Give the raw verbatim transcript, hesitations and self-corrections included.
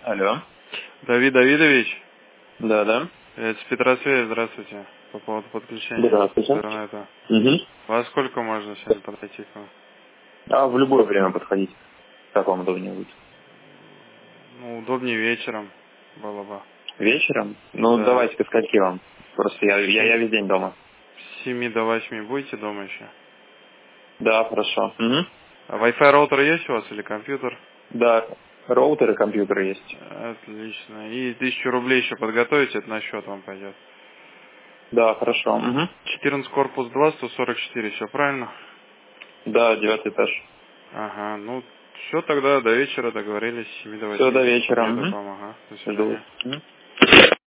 Алло. Давид Давидович, Да, да. это с Петросвея, здравствуйте, по поводу подключения Здравствуйте. интернета. Угу. Во сколько можно сегодня подойти к вам? А в любое время подходить. Как вам удобнее будет? Ну, удобнее вечером было бы. Вечером? Ну, Да. давайте ко скольки вам. Просто я, я, я С весь день дома. с семи до восьми будете дома еще? Да, хорошо. Угу. А Wi-Fi роутер есть у вас или компьютер? Да, роутеры, компьютеры есть. Отлично. И тысячу рублей еще подготовите, это на счет вам пойдет. Да, хорошо. Угу. четырнадцать корпус два, сто сорок четыре, все правильно? Да, девятый этаж. Ага, ну все тогда, до вечера договорились, с семи до Все, восьми до вечера. подъеду к Угу. вам, ага, до Жду. свидания. Мгм.